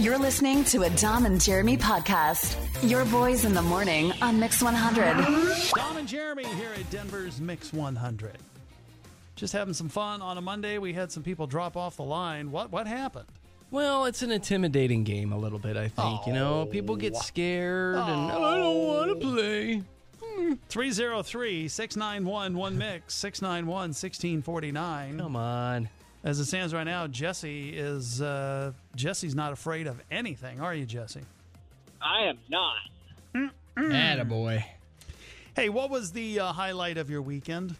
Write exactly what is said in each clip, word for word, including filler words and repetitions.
You're listening to a Dom and Jeremy podcast. Your boys in the morning on Mix one hundred. Dom and Jeremy here at Denver's Mix one hundred. Just having some fun on a Monday. We had some people drop off the line. What what happened? Well, it's an intimidating game a little bit, I think. Oh. You know, people get scared and, oh, I don't want to play. three oh three, six nine one, one mix, six nine one, one six four nine. Come on. As it stands right now, Jesse is, uh, Jesse's not afraid of anything, are you, Jesse? I am not. Attaboy. Hey, what was the uh, highlight of your weekend?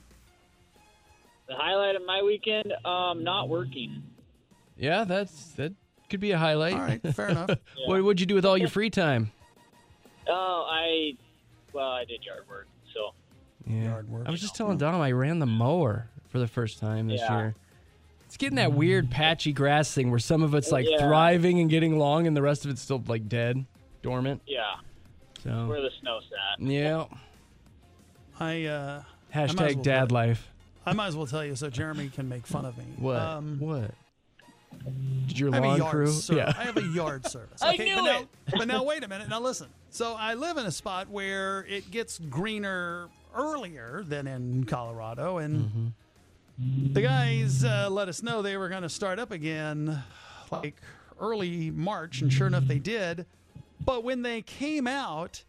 The highlight of my weekend, um, not working. Yeah, that's that could be a highlight. All right, fair enough. Yeah. What would you do with all your free time? Oh, I, well, I did yard work, so. Yeah. Yard work. I was just telling Dom I ran the mower for the first time this Yeah. year. It's getting that weird patchy grass thing where some of it's like Yeah. thriving and getting long and the rest of it's still like dead, dormant. Yeah, So where the snow's at. yeah. I, uh, I might as Hashtag well dad tell- life. I might as well tell you so Jeremy can make fun of me. What? Um, what? Did your I have a lawn yard crew? service. Yeah. I have a yard service. I Okay, knew but now, it. but now wait a minute. Now listen. So I live in a spot where it gets greener earlier than in Colorado, and the guys uh, let us know they were going to start up again like early March, and sure enough, they did. But when they came out,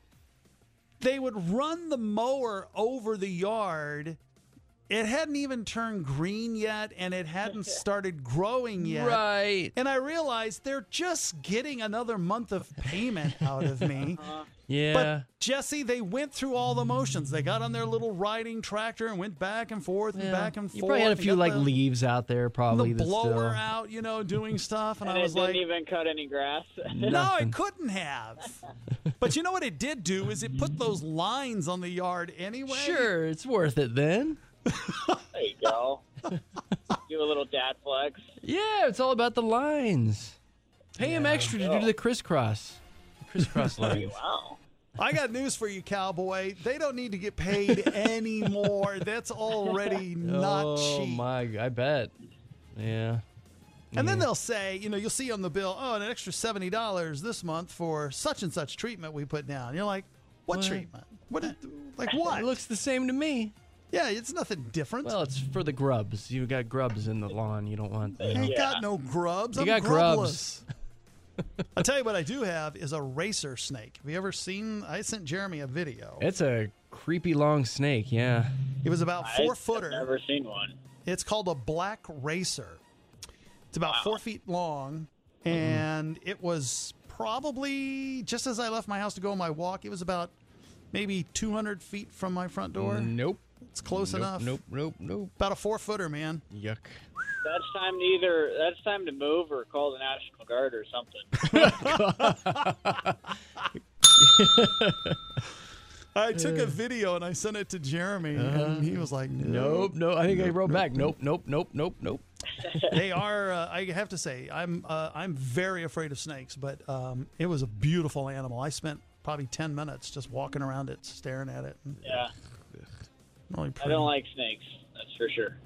they would run the mower over the yard. It hadn't even turned green yet, and it hadn't started growing yet. Right. And I realized they're just getting another month of payment out of me. Yeah. But, Jesse, they went through all the motions. They got on their little riding tractor and went back and forth and Yeah. back and You forth. probably had a and few got like the, leaves out there, probably. the that's blower still... out, you know, doing stuff. And, And I it was didn't like, even cut any grass. no, Nothing. it couldn't have. But you know what it did do is it put those lines on the yard anyway. Sure, it's worth it then. There you go. Do a little dad flex. Yeah, it's all about the lines. Pay him extra to do the crisscross. The crisscross lines. Wow. I got news for you, cowboy. They don't need to get paid anymore. That's already not oh cheap. my, I bet. Yeah. And then they'll say, you know, you'll see on the bill, oh, an extra seventy dollars this month for such and such treatment we put down. And you're like, what, What? treatment? What? Is, like what? It looks the same to me. yeah, it's nothing different. Well, it's for the grubs. You got grubs in the lawn. You don't want. You I know. ain't Yeah. got no grubs. You I'm got grubless. I'll tell you what I do have is a racer snake. Have you ever seen? I sent Jeremy a video. It's a creepy long snake. Yeah. It was about I- four I've footer. never seen one. It's called a black racer. It's about Wow. four feet long, and it was probably just as I left my house to go on my walk. It was about maybe two hundred feet from my front door. Nope. It's close nope, enough. Nope. Nope. Nope. About a four footer, man. Yuck. That's time to either, that's time to move or call the National Guard or something. I took a video and I sent it to Jeremy, and he was like, Nope. No. I think I wrote back. Nope. Nope. Nope. Nope. Nope. They are. Uh, I have to say, I'm uh, I'm very afraid of snakes, but um, it was a beautiful animal. I spent probably ten minutes just walking around it, staring at it. And Yeah. really I pretty. don't like snakes, that's for sure.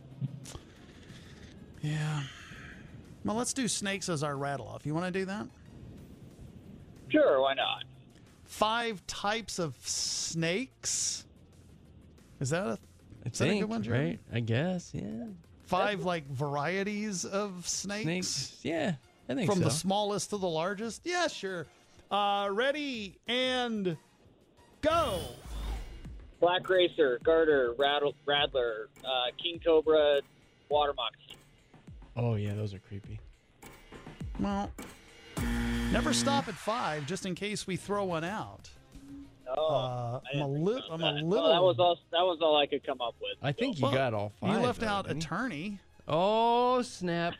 Yeah. Well, let's do snakes as our rattle off. You want to do that? Sure, why not? Five types of snakes. Is that a, I is that a think, good one, Jeremy? right? I guess. Yeah. Five like varieties of snakes. Snakes. Yeah. I think From so. the smallest to the largest? Yeah, sure. Uh, ready and go. Black Racer, Garter, Rattle, Rattler, uh, King Cobra, Water Moccasin. Oh yeah, those are creepy. Well, never stop at five just in case we throw one out. Oh, Uh, I I'm a, didn't think li- about I'm that. a Well, little. that was all. That was all I could come up with. I think you Well, got all five. You left though, out didn't you? attorney. Oh snap!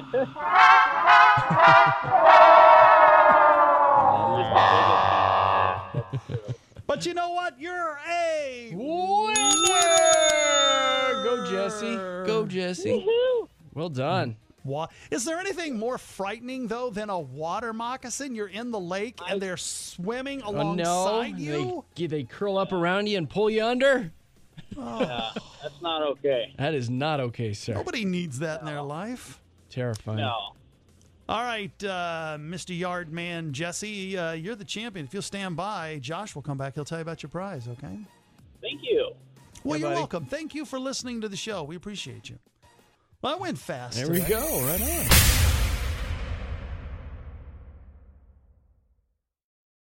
But you know what? You're a Winner! Go Jesse! Go Jesse! Well done. Wa- Is there anything more frightening though than a water moccasin? You're in the lake I- and they're swimming Oh no! alongside you. They they curl up around you and pull you under. Yeah, that's not okay. That is not okay, sir. Nobody needs that in their life. Terrifying. No. All right, uh, Mister Yardman Jesse, uh, you're the champion. If you'll stand by, Josh will come back. He'll tell you about your prize, okay? Thank you. Well, Yeah, you're buddy. welcome. Thank you for listening to the show. We appreciate you. Well, I went fast. There we today. go. Right on.